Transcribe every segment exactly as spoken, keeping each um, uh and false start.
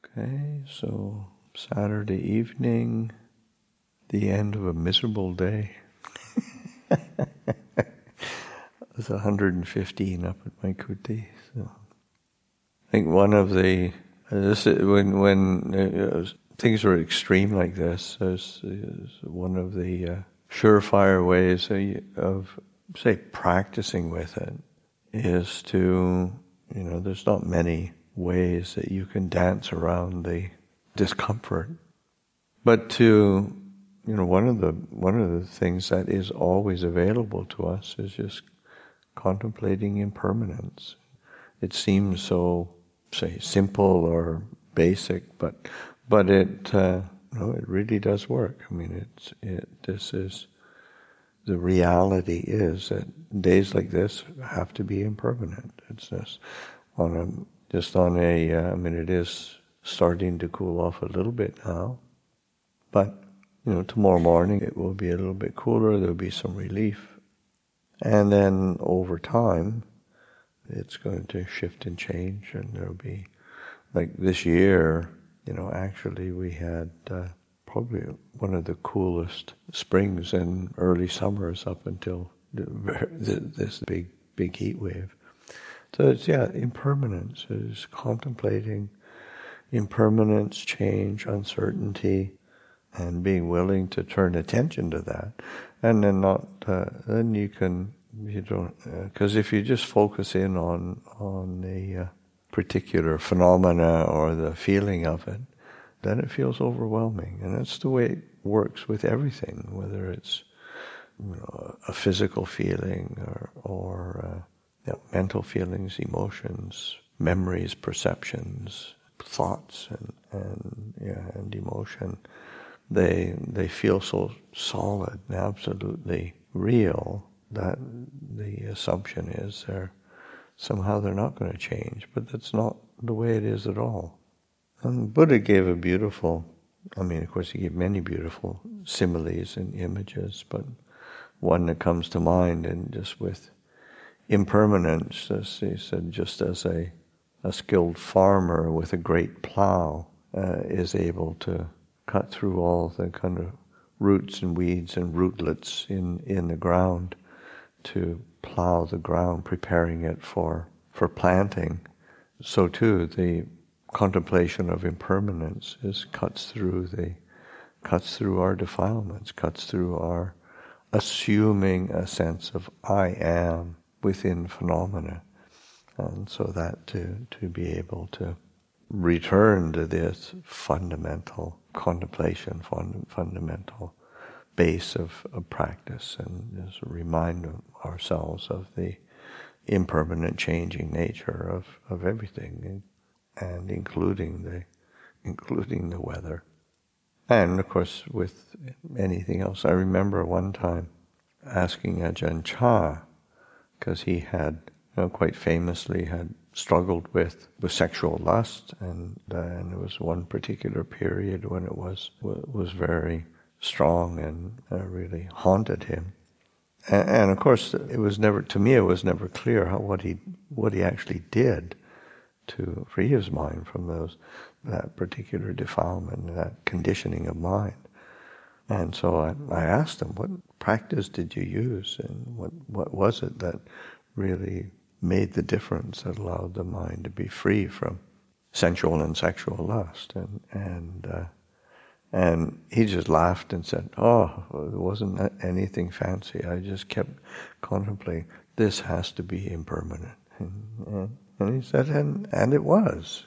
Okay, so Saturday evening, the end of a miserable day. It's one hundred fifteen up at my kuti. So I think one of the uh, this is, when when uh, things are extreme like this, is, is one of the uh, surefire ways of, say, practicing with it is to, you know, there's not many ways that you can dance around the discomfort, but to, you know, one of the one of the things that is always available to us is just contemplating impermanence. It seems so, say, simple or basic, but but it uh, no, it really does work. I mean, it's it. This is the reality is that days like this have to be impermanent. It's just on a just on a. Uh, I mean, it is starting to cool off a little bit now, but you know, tomorrow morning it will be a little bit cooler. There will be some relief. And then over time, it's going to shift and change, and there'll be, like this year, you know, actually we had uh, probably one of the coolest springs and early summers up until the, this big, big heat wave. So it's, yeah, impermanence is contemplating impermanence, change, uncertainty, and being willing to turn attention to that. And then not, uh, then you can, you don't, because uh, if you just focus in on on the uh, particular phenomena or the feeling of it, then it feels overwhelming. And that's the way it works with everything, whether it's, you know, a physical feeling or, or uh, you know, mental feelings, emotions, memories, perceptions, thoughts, and and yeah, and emotion. They they feel so solid and absolutely real that the assumption is they're somehow they're not going to change, but that's not the way it is at all. And Buddha gave a beautiful, I mean, of course he gave many beautiful similes and images, but one that comes to mind, and just with impermanence, as he said, just as a, a skilled farmer with a great plow uh, is able to cut through all the kind of roots and weeds and rootlets in, in the ground to plow the ground, preparing it for, for planting. So too, the contemplation of impermanence is cuts through the cuts through our defilements, cuts through our assuming a sense of I am within phenomena. And so that to, to be able to return to this fundamental contemplation, fund, fundamental base of, of practice, and just remind ourselves of the impermanent, changing nature of, of everything, and including the including the weather, and of course with anything else. I remember one time asking Ajahn Chah, because he had, you know, quite famously had struggled with, with sexual lust, and uh, and there was one particular period when it was was very strong and uh, really haunted him. And, and of course, it was never, to me, it was never clear how what he what he actually did to free his mind from those that particular defilement, that conditioning of mind. And so I, I asked him, what practice did you use, and what what was it that really made the difference, that allowed the mind to be free from sensual and sexual lust? And and uh, and he just laughed and said, "Oh, it wasn't anything fancy. I just kept contemplating. This has to be impermanent." And, and, and he said, "And and it was."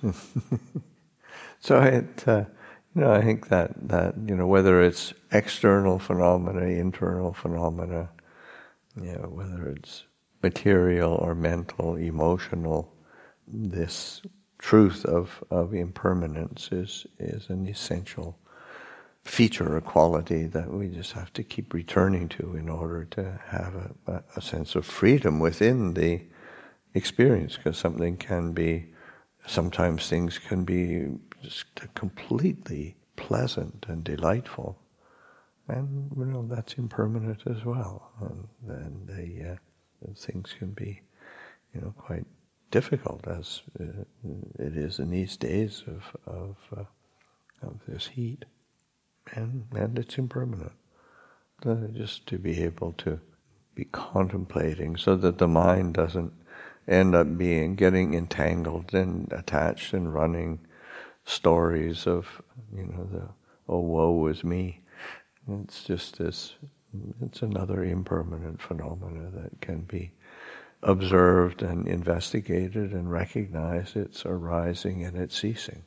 So it, uh, you know, I think that that you know, whether it's external phenomena, internal phenomena, you know, whether it's material or mental, emotional, this truth of, of impermanence is, is an essential feature or quality that we just have to keep returning to in order to have a, a sense of freedom within the experience, because something can be, sometimes things can be just completely pleasant and delightful, and you know, that's impermanent as well, and then the uh, things can be, you know, quite difficult as uh, it is in these days of of, uh, of this heat, and and it's impermanent. Uh, just to be able to be contemplating, so that the mind doesn't end up being getting entangled and attached and running stories of, you know, the oh woe is me. It's just this. It's another impermanent phenomena that can be observed and investigated and recognized. It's arising and it's ceasing.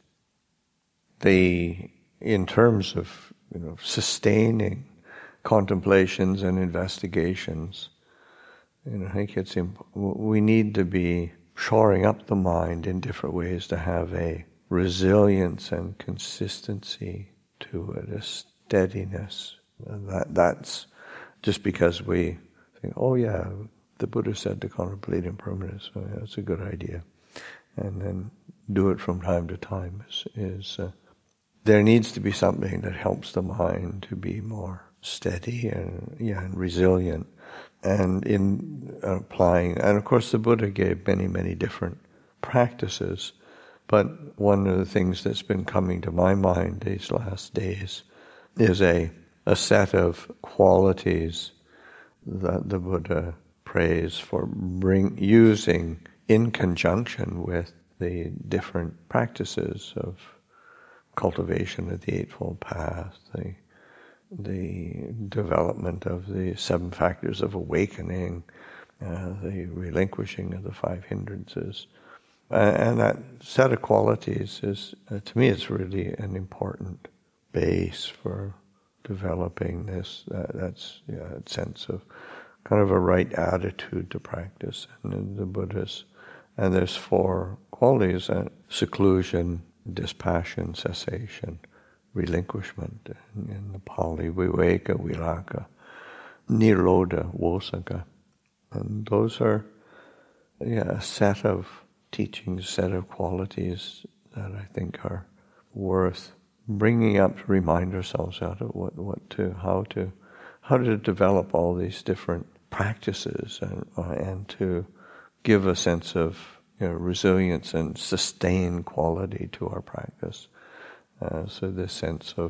The in terms of, you know, sustaining contemplations and investigations, you know, I think it's imp- we need to be shoring up the mind in different ways to have a resilience and consistency to it, a steadiness. And that that's just because we think, oh yeah, the Buddha said to contemplate impermanence, so yeah, that's a good idea, and then do it from time to time. Is, is uh, there needs to be something that helps the mind to be more steady and yeah and resilient, and in applying. And of course, the Buddha gave many many different practices, but one of the things that's been coming to my mind these last days is a a set of qualities that the Buddha praised for bring using in conjunction with the different practices of cultivation of the Eightfold Path, the the development of the seven factors of awakening, uh, the relinquishing of the five hindrances. Uh, and that set of qualities is, uh, to me, it's really an important base for developing this, uh, that's yeah, that sense of kind of a right attitude to practice. And in the Buddhas, and there's four qualities: uh, seclusion, dispassion, cessation, relinquishment. In, in the Pali, viveka, viraka, nirodha, vosaka. And those are yeah, a set of teachings, set of qualities that I think are worth bringing up to remind ourselves out of what, what to, how to, how to develop all these different practices and uh, and to give a sense of, you know, resilience and sustained quality to our practice. Uh, so this sense of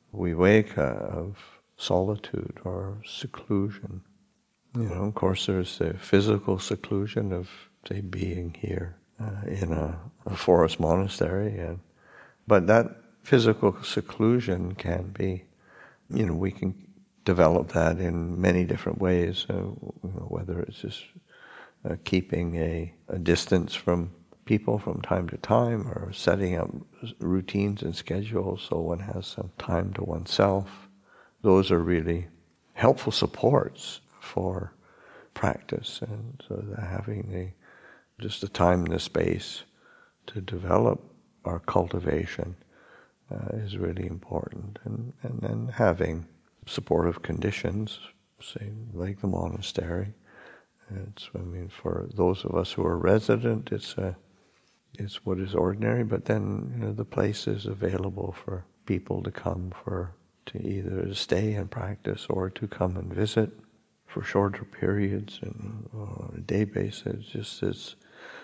viveka, of solitude or seclusion. You know, of course, there's the physical seclusion of, say, being here uh, in a, a forest monastery, and but that physical seclusion can be, you know, we can develop that in many different ways, uh, you know, whether it's just uh, keeping a, a distance from people from time to time, or setting up routines and schedules so one has some time to oneself. Those are really helpful supports for practice, and so that having the just the time and the space to develop our cultivation uh, is really important, and, and then having supportive conditions, say like the monastery. It's, I mean, for those of us who are resident, it's a, it's what is ordinary. But then, you know, the place is available for people to come for to either stay and practice or to come and visit for shorter periods and on a day basis. Just as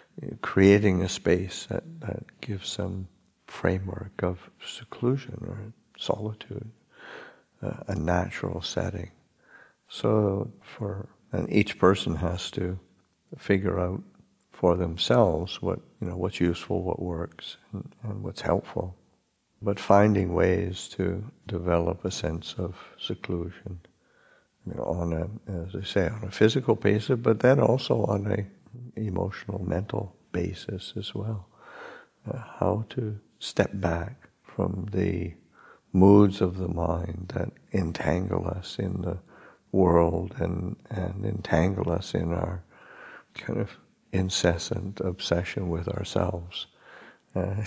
creating a space that, that gives some framework of seclusion or solitude, uh, a natural setting. So for and each person has to figure out for themselves what, you know, what's useful, what works, and, and what's helpful. But finding ways to develop a sense of seclusion, you know, on a, as I say, on a physical basis, but then also on a emotional, mental basis as well. Uh, how to step back from the moods of the mind that entangle us in the world and, and entangle us in our kind of incessant obsession with ourselves. Uh,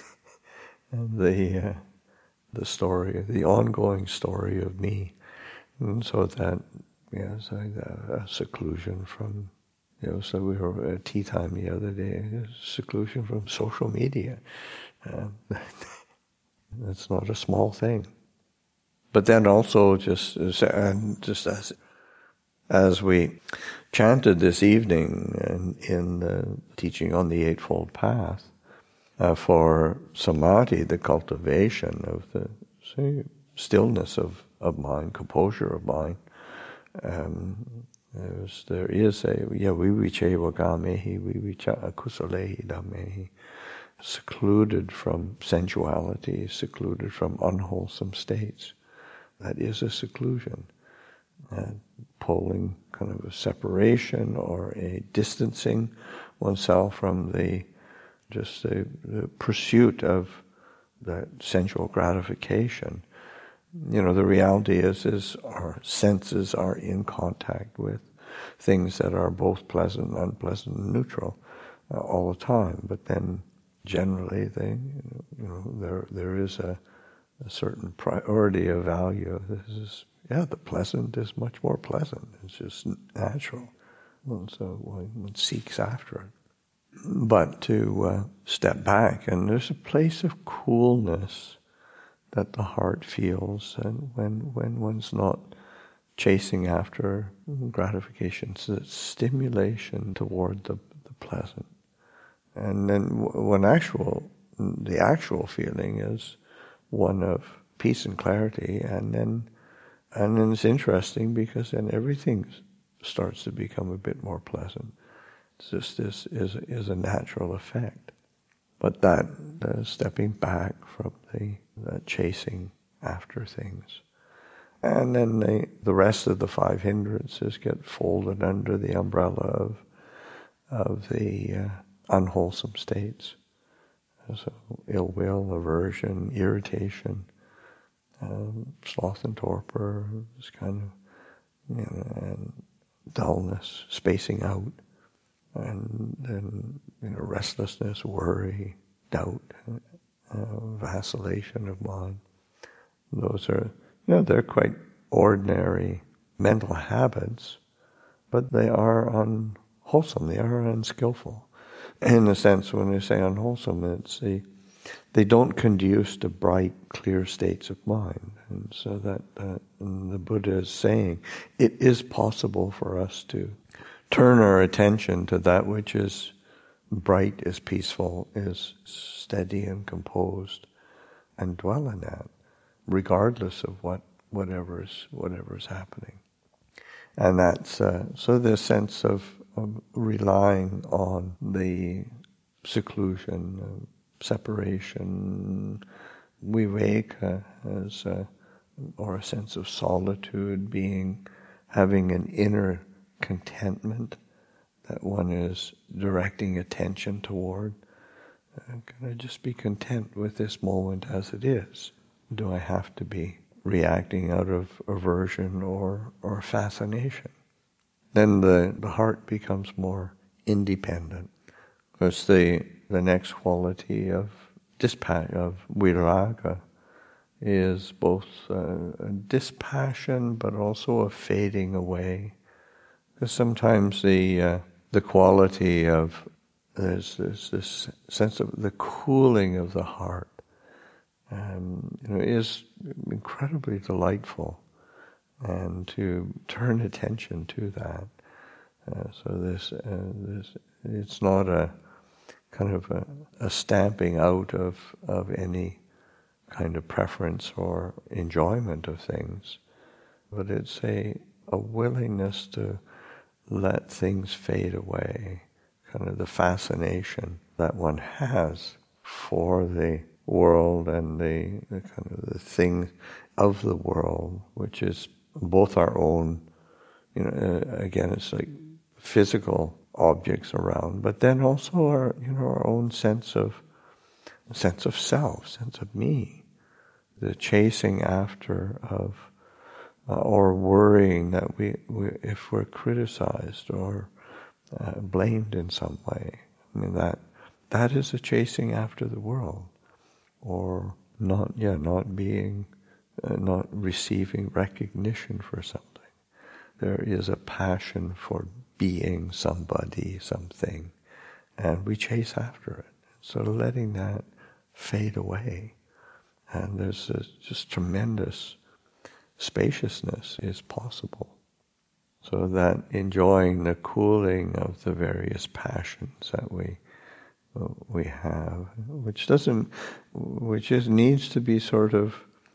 and the uh, the story, the ongoing story of me. And so that, yeah, so a, a seclusion from, you know, so we were at tea time the other day, seclusion from social media. Uh, that's not a small thing. But then also just, and just as As we chanted this evening in, in the teaching on the Eightfold Path, uh, for samadhi, the cultivation of the say, stillness of, of mind, composure of mind, um, there's, there is a, yeah, vivicheva gamehi, vivicha akusalehi dhamehi, secluded from sensuality, secluded from unwholesome states. That is a seclusion. Uh, pulling kind of a separation or a distancing oneself from the just the, the pursuit of that sensual gratification. You know, the reality is, is our senses are in contact with things that are both pleasant, unpleasant, and neutral uh, all the time. But then, generally, they, you know, there there is a, a certain priority of value. This is, yeah, the pleasant is much more pleasant. It's just natural. And so one seeks after it. But to uh, step back, and there's a place of coolness that the heart feels, and when when one's not chasing after gratifications, it's stimulation toward the, the pleasant. And then when actual, the actual feeling is one of peace and clarity, and then and then it's interesting because then everything starts to become a bit more pleasant. It's just this is is a natural effect. But that uh, stepping back from the, the chasing after things. And then the, the rest of the five hindrances get folded under the umbrella of of the uh, unwholesome states. So ill will, aversion, irritation, um, sloth and torpor, this kind of, you know, and dullness, spacing out, and then, you know, restlessness, worry, doubt, uh, vacillation of mind. Those are, you know, they're quite ordinary mental habits, but they are unwholesome, they are unskillful. In a sense, when they say unwholesome, it's the, they don't conduce to bright, clear states of mind. And so that uh, the Buddha is saying, it is possible for us to turn our attention to that which is bright, is peaceful, is steady and composed, and dwell in that, regardless of what whatever is whatever is happening. And that's uh, so this sense of, of relying on the seclusion, uh, separation, viveka, as a, or a sense of solitude, being having an inner contentment that one is directing attention toward. Uh, can I just be content with this moment as it is? Do I have to be reacting out of aversion or, or fascination? Then the, the heart becomes more independent. Because the the next quality of dispassion, of viraga, is both uh, a dispassion but also a fading away. Because sometimes the uh, the quality of there's, there's this sense of the cooling of the heart, um, you know, is incredibly delightful, and to turn attention to that. Uh, so this uh, this it's not a kind of a, a stamping out of of any kind of preference or enjoyment of things, but it's a a willingness to let things fade away, kind of the fascination that one has for the world and the, the kind of the things of the world, which is both our own, you know, uh, again, it's like physical objects around, but then also our, you know, our own sense of sense of self, sense of me, the chasing after of Uh, or worrying that we, we, if we're criticized or uh, blamed in some way. I mean, that that is a chasing after the world, or not, yeah, not being, uh, not receiving recognition for something. There is a passion for being somebody, something, and we chase after it. So letting that fade away, and there's a, just tremendous spaciousness is possible. So that enjoying the cooling of the various passions that we we have, which doesn't, which just needs to be sort of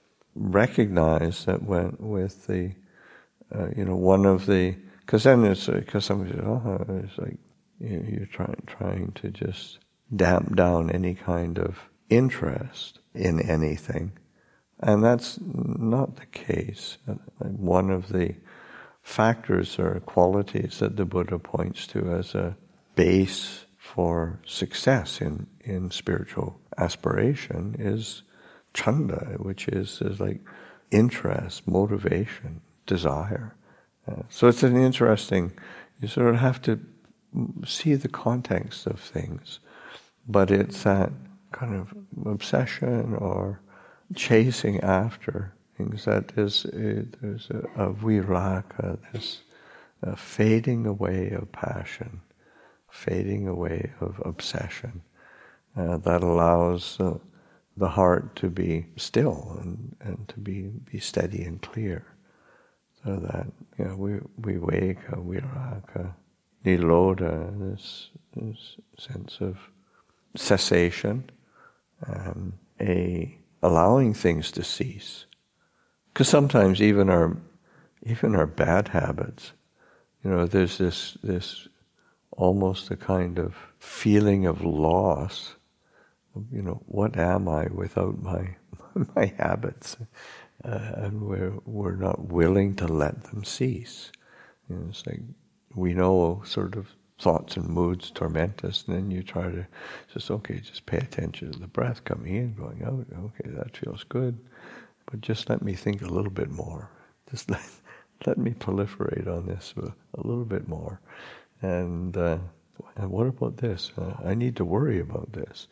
recognized that when with the, uh, you know, one of the, because then it's because somebody says, oh, it's like you, you're trying trying to just damp down any kind of interest in anything, and that's not the case. One of the factors or qualities that the Buddha points to as a base for success in, in spiritual aspiration is chanda, which is, is like interest, motivation, desire. Uh, so it's an interesting, you sort of have to see the context of things, but it's that kind of obsession or chasing after things that is, uh, there's a, a viraka, there's a fading away of passion, fading away of obsession, uh, that allows uh, the heart to be still and, and to be, be steady and clear. So that, you know, we viveka, viraka, nirodha, this, this sense of cessation, um, a allowing things to cease. Because sometimes even our even our bad habits, you know, there's this this almost a kind of feeling of loss. You know, what am I without my my habits? Uh, and we're we're not willing to let them cease. You know, it's like we know sort of thoughts and moods torment us, and then you try to just okay, just pay attention to the breath coming in, going out. Okay, that feels good, but just let me think a little bit more. Just let let me proliferate on this a, a little bit more. And, uh, and what about this? Uh, I need to worry about this.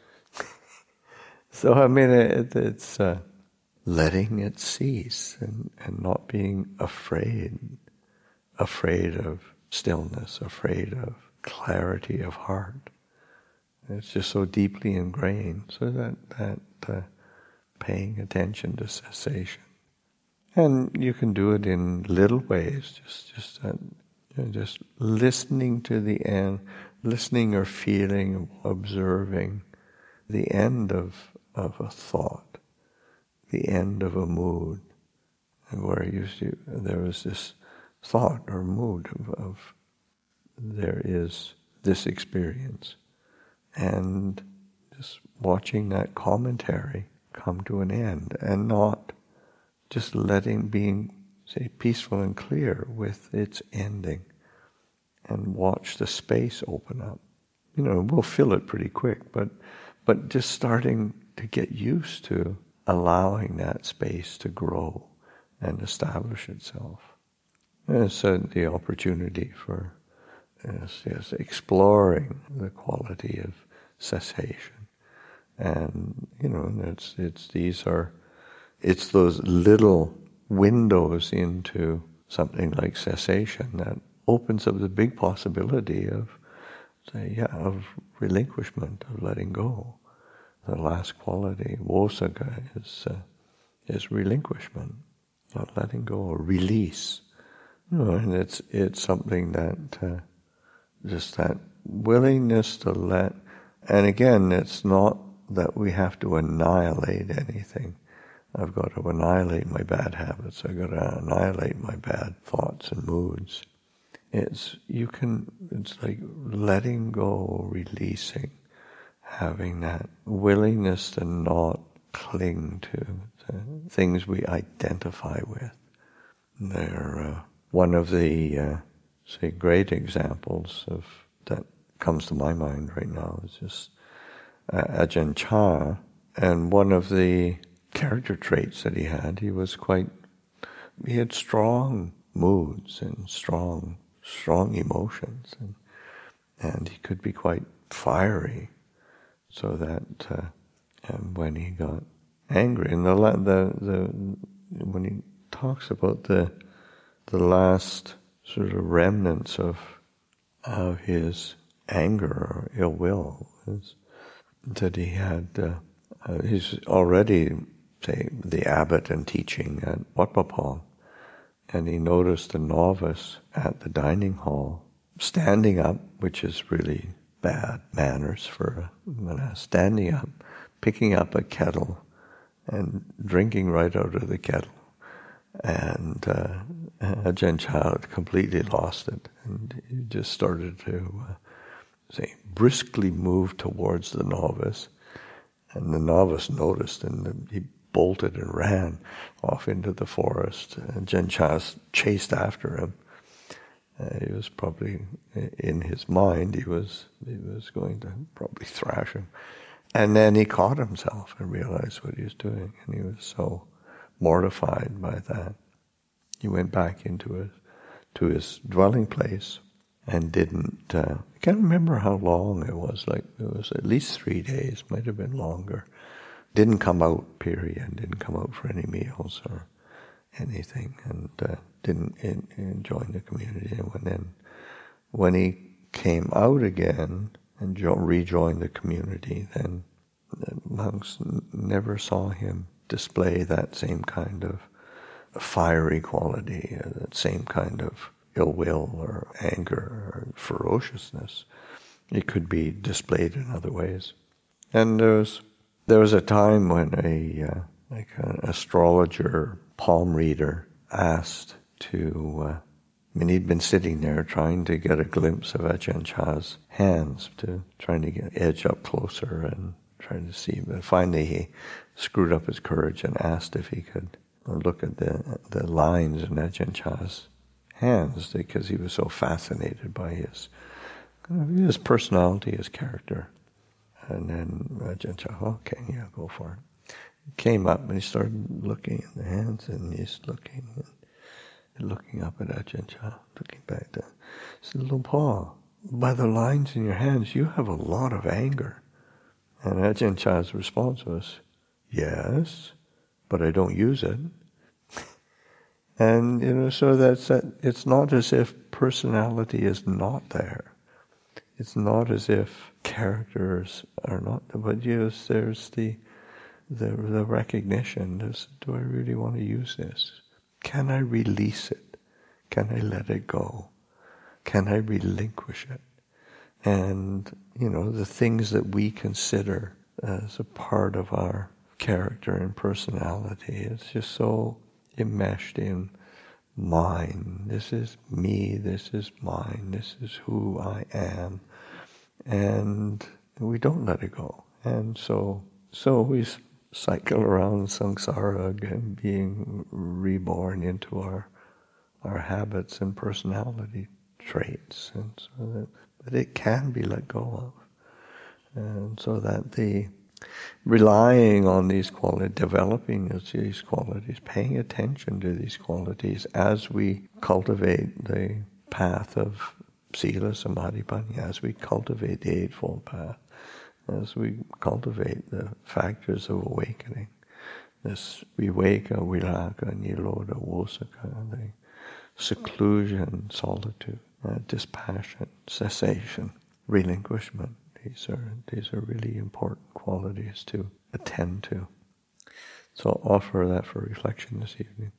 So I mean, it, it's uh, letting it cease and, and not being afraid, afraid of stillness, afraid of clarity of heart. It's just so deeply ingrained. So that that uh, paying attention to cessation, and you can do it in little ways. Just just that, you know, just listening to the end, listening or feeling, observing the end of of a thought, the end of a mood, and where you see there was this thought or mood of, of there is this experience, and just watching that commentary come to an end, and not just letting being, say, peaceful and clear with its ending, and watch the space open up. You know, we'll fill it pretty quick, but but just starting to get used to allowing that space to grow and establish itself. And it's uh, the opportunity for yes, yes, exploring the quality of cessation. And, you know, it's it's these are, it's those little windows into something like cessation that opens up the big possibility of, say, yeah, of relinquishment, of letting go. The last quality, wosaga, is uh, is relinquishment, not letting go, or release. You know, and it's it's something that uh, just that willingness to let. And again, it's not that we have to annihilate anything. I've got to annihilate my bad habits. I've got to annihilate my bad thoughts and moods. It's you can. It's like letting go, releasing, having that willingness to not cling to, to things we identify with. They're uh, one of the uh, say great examples of that comes to my mind right now is just uh, Ajahn Chah, and one of the character traits that he had, he was quite, he had strong moods and strong, strong emotions, and and he could be quite fiery, so that uh, and when he got angry, and the the the when he talks about the the last sort of remnants of of his anger or ill will, is that he had uh, uh, he's already, say, the abbot and teaching at Wat Pah Pong, and he noticed a novice at the dining hall standing up, which is really bad manners for a monast, standing up, picking up a kettle and drinking right out of the kettle. And uh, Ajahn Chah had completely lost it, and he just started to uh, say, briskly move towards the novice. And the novice noticed, and he bolted and ran off into the forest. And Ajahn Chah chased after him. Uh, he was probably, in his mind, he was he was going to probably thrash him. And then he caught himself and realized what he was doing, and he was so mortified by that. He went back into his to his dwelling place and didn't. Uh, I can't remember how long it was. Like it was at least three days, might have been longer. Didn't come out. Period. Didn't come out for any meals or anything, and uh, didn't in, in join the community. And then, when he came out again and jo- rejoined the community, then the monks n- never saw him display that same kind of fiery quality, uh, that same kind of ill will or anger or ferociousness. It could be displayed in other ways. And there was there was a time when a uh, like an astrologer, palm reader, asked to. Uh, I mean, he'd been sitting there trying to get a glimpse of Ajahn Chah's hands, to trying to get edge up closer and trying to see. But finally, he screwed up his courage and asked if he could look at the the lines in Ajahn Chah's hands, because he was so fascinated by his his personality, his character. And then Ajahn Chah, okay, yeah, go for it. He came up and he started looking at the hands, and he's looking and looking up at Ajahn Chah, looking back down. He said, Lumpur, by the lines in your hands, you have a lot of anger. And Ajahn Chah's response was, yes, but I don't use it. And, you know, so that's that. It's not as if personality is not there. It's not as if characters are not, but yes, there's the the the recognition. There's, do I really want to use this? Can I release it? Can I let it go? Can I relinquish it? And, you know, the things that we consider as a part of our character and personality, it's just so enmeshed in mine. This is me, this is mine, this is who I am. And we don't let it go. And so so we cycle around samsara again, being reborn into our our habits and personality traits. And so that, but it can be let go of. And so that the relying on these qualities, developing these qualities, paying attention to these qualities as we cultivate the path of Sila, Samadhi, Panya, as we cultivate the Eightfold Path, as we cultivate the factors of awakening, this viveka, viraka, nirodha, vosaka, the seclusion, solitude, uh, dispassion, cessation, relinquishment. These are these are really important qualities to attend to. So I'll offer that for reflection this evening.